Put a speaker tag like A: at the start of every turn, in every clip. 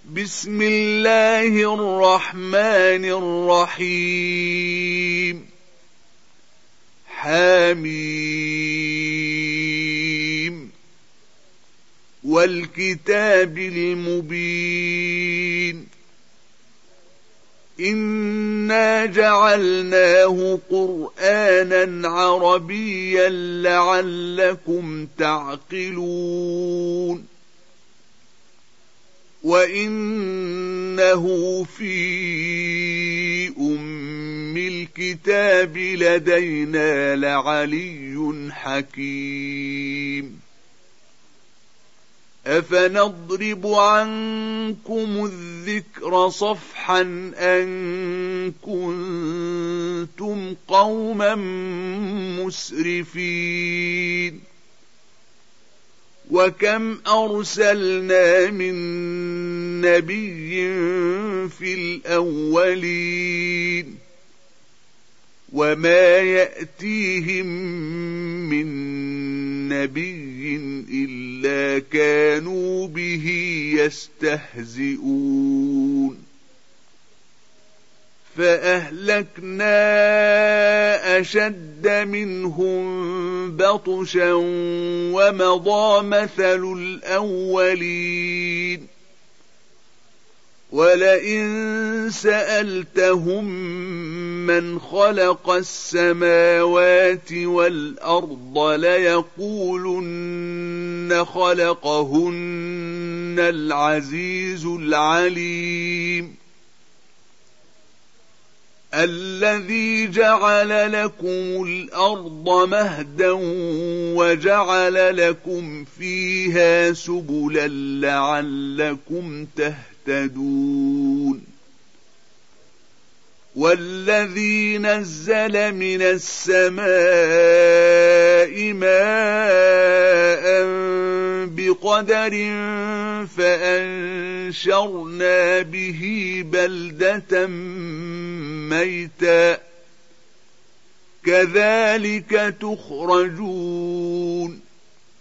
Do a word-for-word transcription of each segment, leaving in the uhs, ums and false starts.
A: بسم الله الرحمن الرحيم حميم والكتاب المبين إنا جعلناه قرآنا عربيا لعلكم تعقلون وإنه في أم الكتاب لدينا لعلي حكيم أفنضرب عنكم الذكر صفحا أن كنتم قوما مسرفين وكم أرسلنا من نبي في الأولين وما يأتيهم من نبي إلا كانوا به يستهزئون فأهلكنا أشد منهم بطشا ومضى مثل الأولين ولئن سألتهم من خلق السماوات والأرض ليقولن خلقهن العزيز العليم الذي جعل لكم الأرض مهدا وجعل لكم فيها سبلا لعلكم تهتدون والذي نزل من السماء ماء بقدر فأنشرنا به بلدة ميتا كذلك تخرجون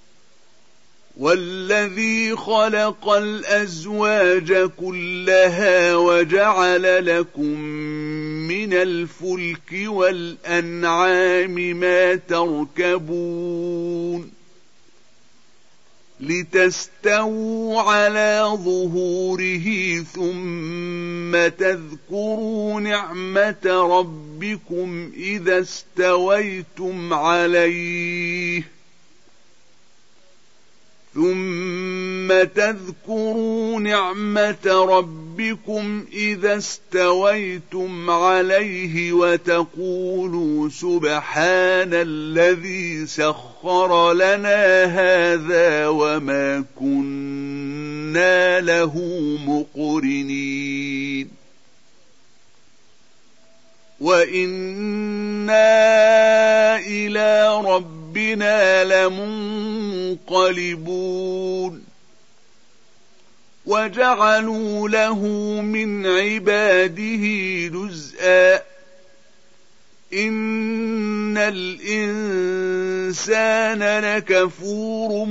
A: والذي خلق الأزواج كلها وجعل لكم من الفلك والأنعام ما تركبون لتستووا على ظهوره ثم تذكروا نعمة ربكم إذا استويتم عليه ثم تذكروا نعمة ربكم إذا استويتم عليه وتقولوا سبحان الذي سخر لنا هذا وما كنا له مقرنين وإنا إلى ربنا لمنقلبون وجعلوا له من عباده جزءا إن الإنسان لكفور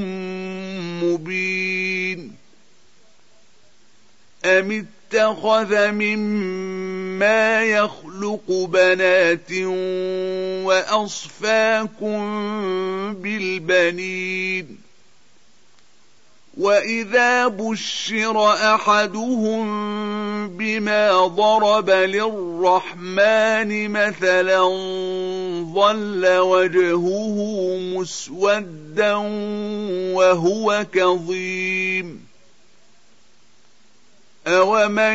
A: مبين أم اتخذ مما يخلق بنات وأصفاكم بالبنين وإذا بشر أحدهم بما ضرب للرحمن مثلا ظل وجهه مسودا وهو كظيم أومن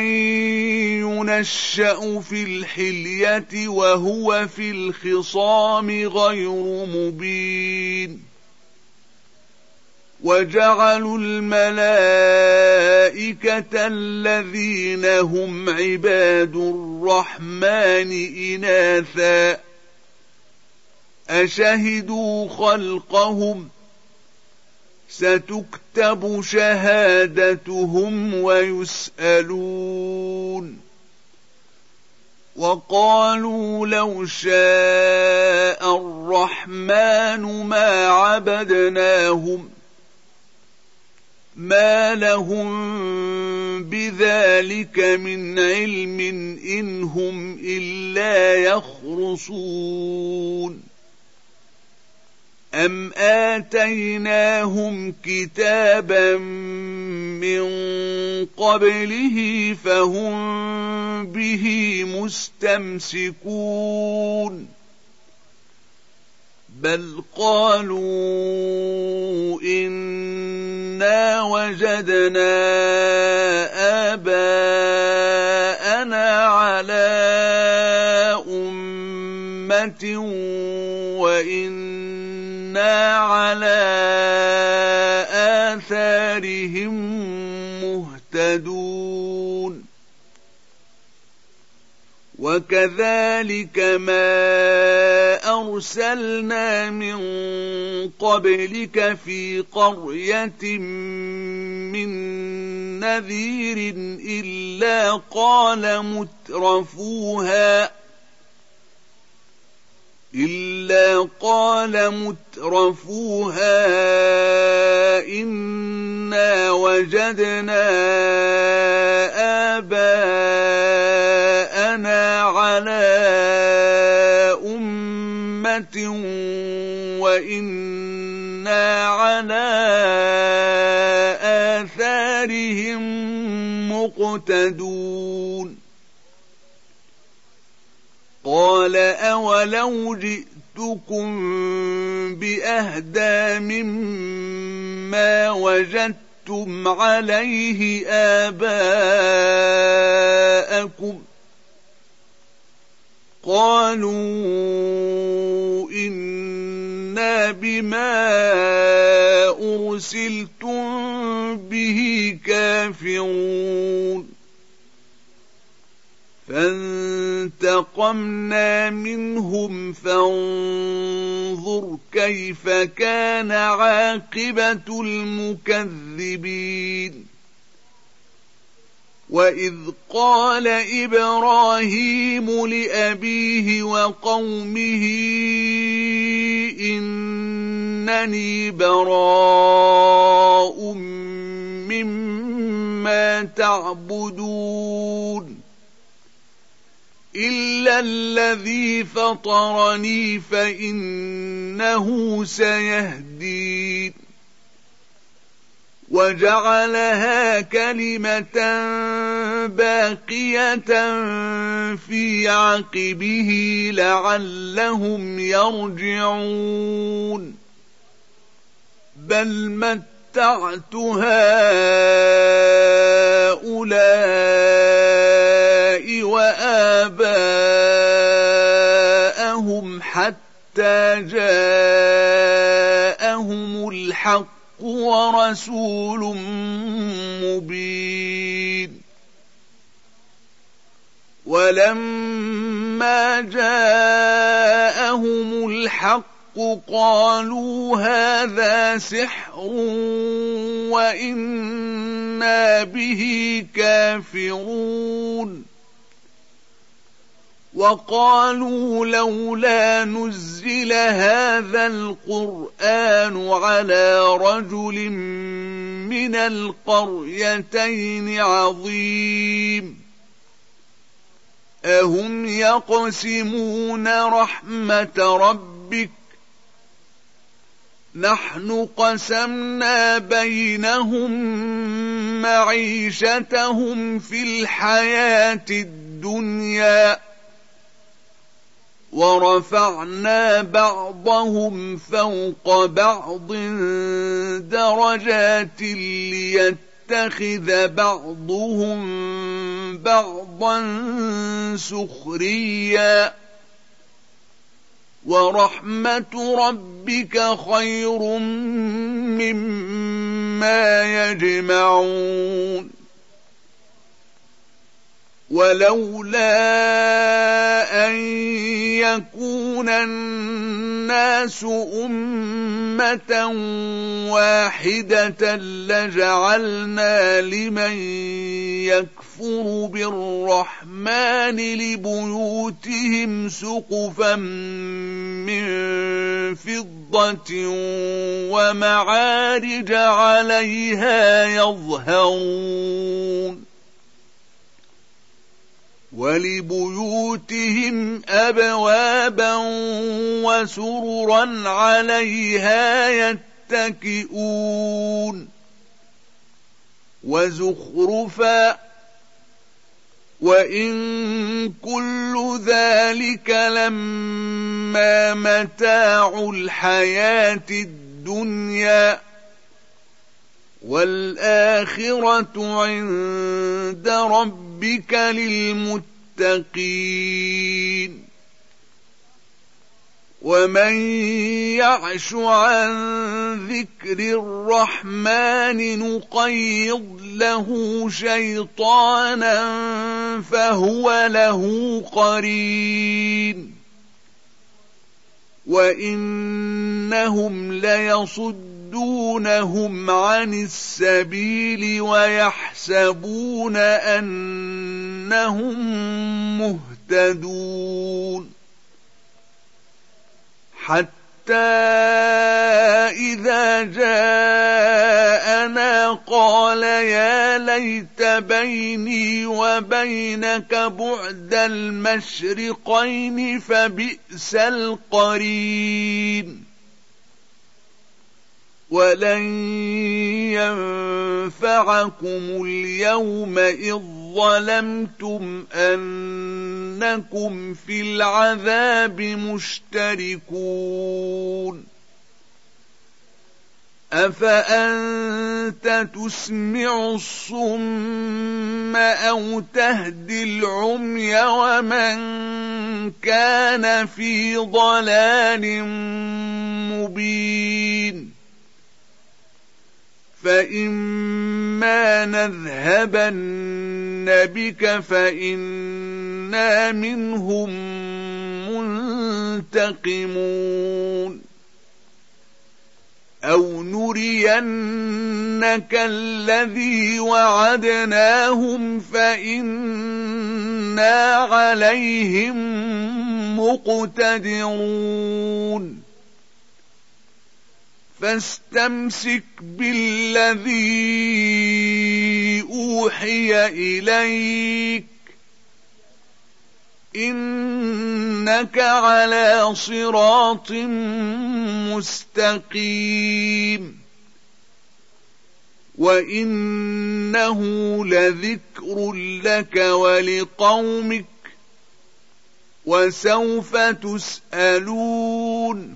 A: ينشأ في الحلية وهو في الخصام غير مبين وجعلوا الملائكة الذين هم عباد الرحمن إناثا أشهدوا خلقهم ستكتب شهادتهم ويسألون وقالوا لو شاء الرحمن ما عبدناهم ما لهم بذلك بذلك من علم إن هم إلا يخرصون أم آتيناهم كتابا من قبله فهم به مستمسكون بل قالوا إنا وجدنا آباءنا على أمة وإنا على آثارهم مهتدون وكذلك ما أرسلنا من قبلك في قرية من نذير إلا قال مترفوها إلا قال مترفوها إنا وجدنا آباءنا على أمة وإنا على آثارهم مقتدون قال أولو جئتكم بأهدى مما وجدتم عليه آباءكم قالوا إنا بما أرسلتم به كافرون فانتقمنا منهم فانظر كيف كان عاقبة المكذبين وإذ قال إبراهيم لأبيه وقومه إنني براء مما تعبدون إلا الذي فطرني فإنه سيهدين وجعلها كلمة باقية في عقبه لعلهم يرجعون بل متعت هؤلاء وآباءهم حتى جاءهم الحق ورسول مبين ولما جاءهم الحق قالوا هذا سحر وإنا به كافرون وقالوا لولا نزل هذا القرآن على رجل من القريتين عظيم أهم يقسمون رحمة ربك نحن قسمنا بينهم معيشتهم في الحياة الدنيا ورفعنا بعضهم فوق بعض درجات ليتخذ بعضهم بعضا سخريا ورحمة ربك خير مما يجمعون ولولا أن يكون الناس أمة واحدة لجعلنا لمن يكفر بالرحمن لبيوتهم سقفا من فضة ومعارج عليها يظهرون ولبيوتهم أبوابا وسررا عليها يتكئون وزخرفا وإن كل ذلك لما متاع الحياة الدنيا والآخرة عند ربك للمتقين ومن يعش عن ذكر الرحمن نقيض له شيطانا فهو له قرين وإنهم ليصدونهم عن السبيل ويحسبون أنهم مهتدون حتى إذا جاءنا قال يا ليت بيني وبينك بعد المشرقين فبئس القرين ولن ينفعكم اليوم إذ ظلمتم أنكم في العذاب مشتركون أفأنت تسمع الصم أو تهدي العمي ومن كان في ضلال مبين فإما نذهبن بك فإنا منهم منتقمون أو نرينك الذي وعدناهم فإنا عليهم مقتدرون فاستمسك بالذي أوحي إليك إنك على صراط مستقيم وإنه لذكر لك ولقومك وسوف تسألون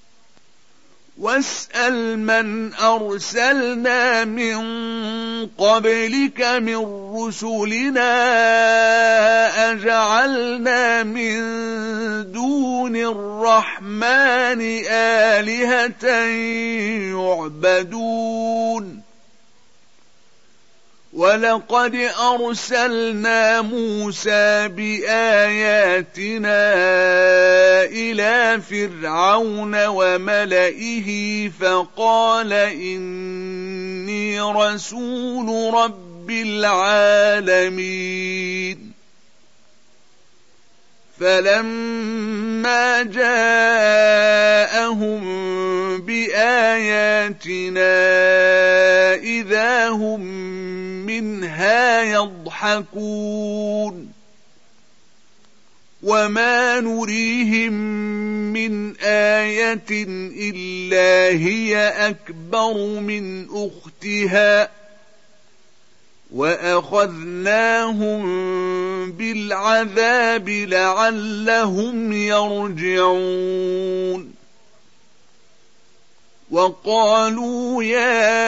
A: واسأل من أرسلنا من قبلك من رسلنا أجعلنا من دون الرحمن آلهة يعبدون ولقد أرسلنا موسى بآياتنا إلى فرعون وملئه فقال إني رسول رب العالمين فلما جاءهم بآياتنا إذا هم منها يضحكون وما نريهم من آية إلا هي أكبر من أختها وأخذناهم بالعذاب لعلهم يرجعون وقالوا يا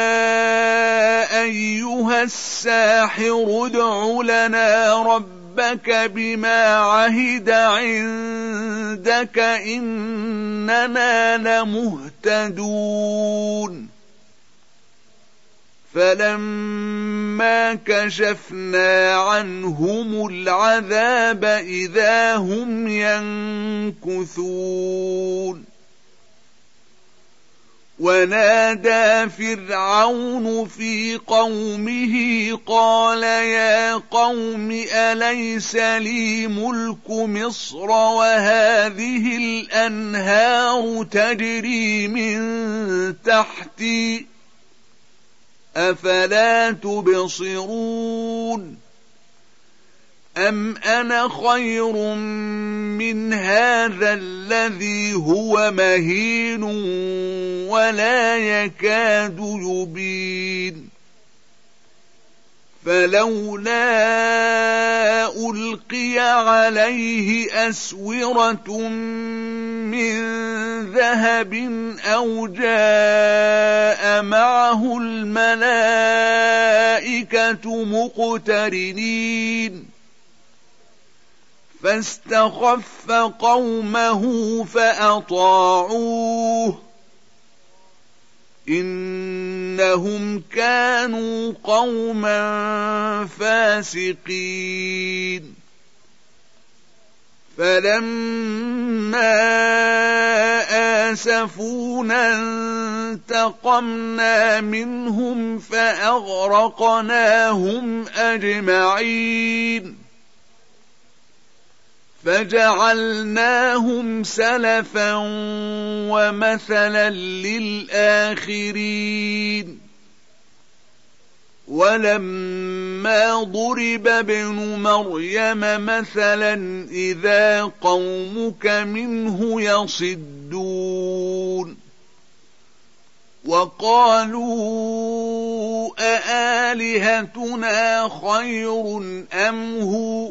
A: أيها الساحر ادع لنا ربك بما عهد عندك إننا لمهتدون فلما كشفنا عنهم العذاب إذا هم ينكثون ونادى فرعون في قومه قال يا قوم أليس لي ملك مصر وهذه الأنهار تجري من تحتي أفلا تبصرون أم أنا خير من هذا الذي هو مهين ولا يكاد يبين فلولا ألقي عليه أسورة من ذهب أو جاء معه الملائكة مقترنين فاستخف قومه فأطاعوه إنهم كانوا قوما فاسقين فلما آسفونا انتقمنا منهم فأغرقناهم أجمعين فجعلناهم سلفا ومثلا للآخرين ولما ضرب ابن مريم مثلا إذا قومك منه يصدون وقالوا أآلهتنا خير أم هو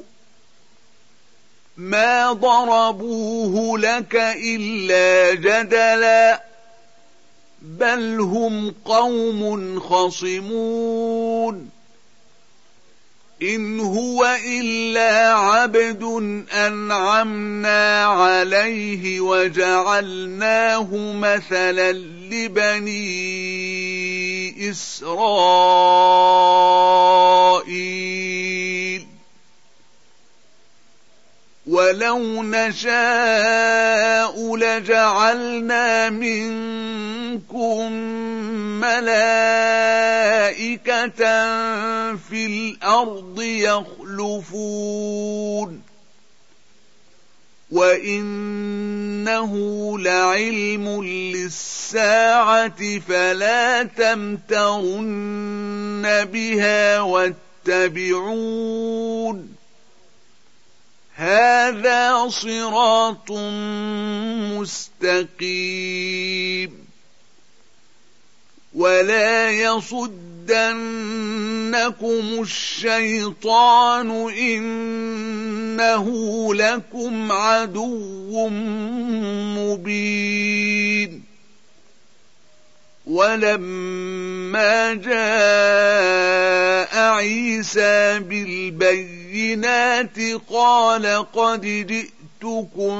A: ما ضربوه لك إلا جدلا بل هم قوم خصمون إن هو إلا عبد أنعمنا عليه وجعلناه مثلا لبني إسرائيل ولو نشاء لجعلنا منكم ملائكة في الأرض يخلفون وإنه لعلم للساعة فلا تمترن بها واتبعون هذا صراط مستقيم ولا يصدنكم الشيطان إنه لكم عدو مبين ولما جاء عيسى بالبينات قال قد جئتكم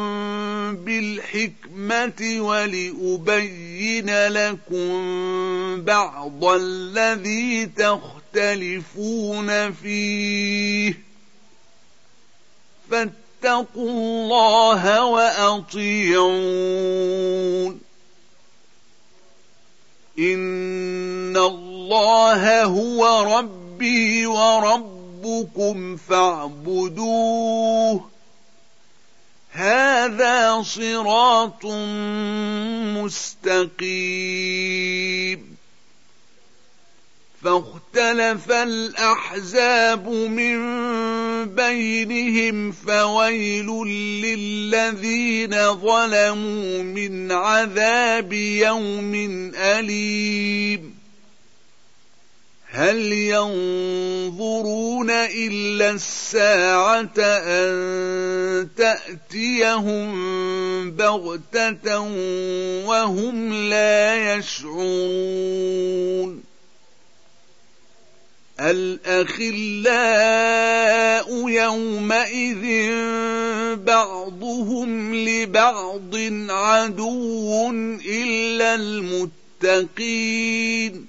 A: بالحكمة ولأبين لكم بعض الذي تختلفون فيه فاتقوا الله وأطيعون إن الله هو ربي وربكم فاعبدوه هذا صراط مستقيم فاختلف الأحزاب من بينهم فويل للذين ظلموا من عذاب يوم أليم هل ينظرون إلا الساعة أن تأتيهم بغتة وهم لا يشعرون الأخلاء يومئذ بعضهم لبعض عدو إلا المتقين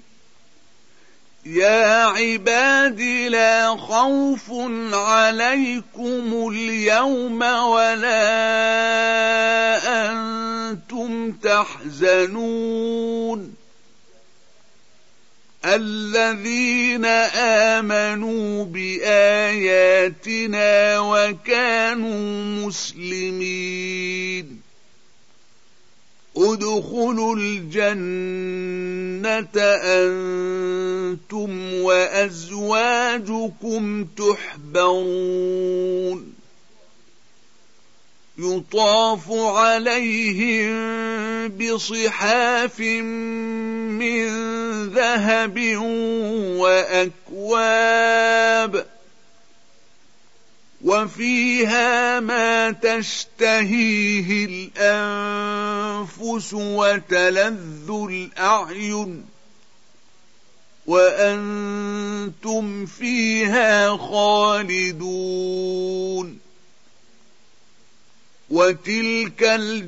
A: يا عباد لا خوف عليكم اليوم ولا أنتم تحزنون الذين آمنوا بآياتنا وكانوا مسلمين ادخلوا الجنة أنتم وأزواجكم تحبرون يطاف عليهم بصحاف من ذهب وأكواب وفيها ما تشتهيه الأنفس وتلذ الأعين وأنتم فيها خالدون وتلك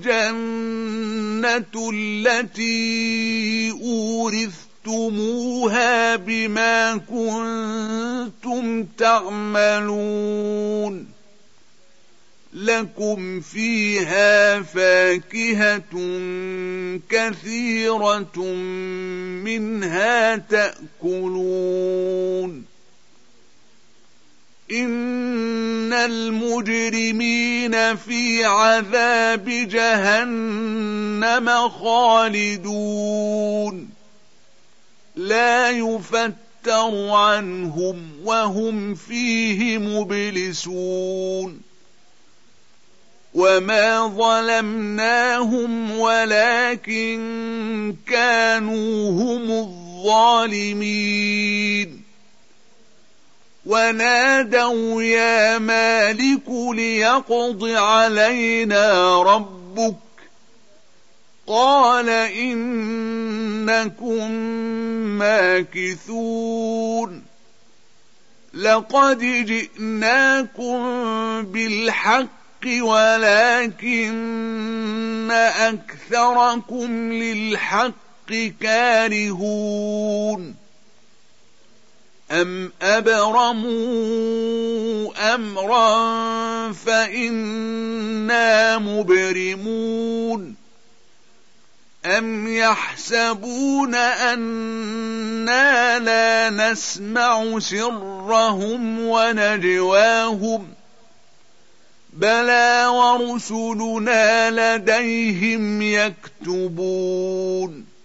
A: الجنة التي أورثتموها بما كنتم تعملون لكم فيها فاكهة كثيرة منها تأكلون إن المجرمين في عذاب جهنم خالدون لا يفتر عنهم وهم فيه مبلسون وما ظلمناهم ولكن كانوا هم الظالمين ونادوا يا مالك ليقض علينا ربك قال إنكم ماكثون لقد جئناكم بالحق ولكن أكثركم للحق كارهون أم أبرموا أمرا فإنا مبرمون أم يحسبون أنا لا نسمع سرهم ونجواهم بلى ورسلنا لديهم يكتبون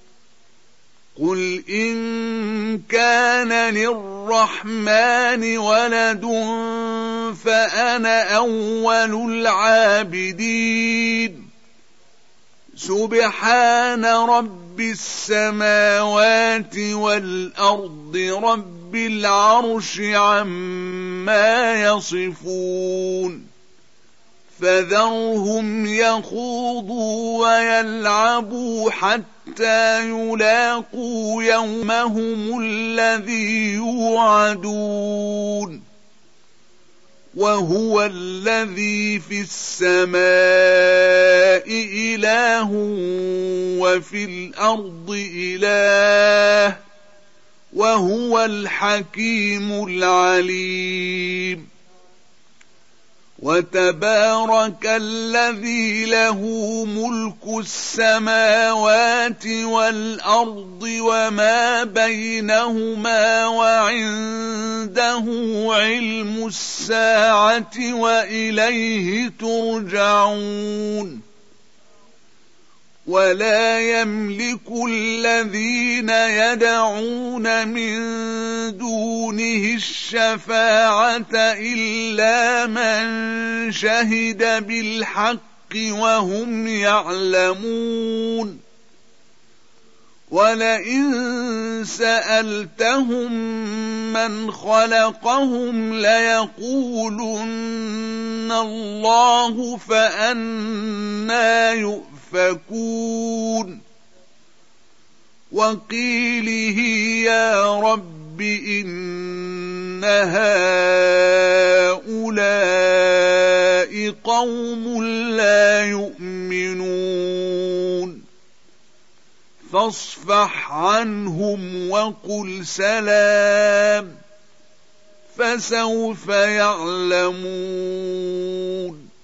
A: قل إن كان للرحمن ولد فأنا أول العابدين سبحان رب السماوات والأرض رب العرش عما يصفون فذرهم يخوضوا ويلعبوا حتى يلاقوا يومهم الذي يوعدون وهو الذي في السماء إله وفي الأرض إله وهو الحكيم العليم وتبارك الذي له ملك السماوات والأرض وما بينهما وعنده علم الساعة وإليه ترجعون ولا يملك الذين يدعون من دونه الشفاعة إلا من شهد بالحق وهم يعلمون ولئن سألتهم من خلقهم ليقولن الله فأنى يؤفكون وقيله يا رب إن هؤلاء قوم لا يؤمنون فاصفح عنهم وقل سلام فسوف يعلمون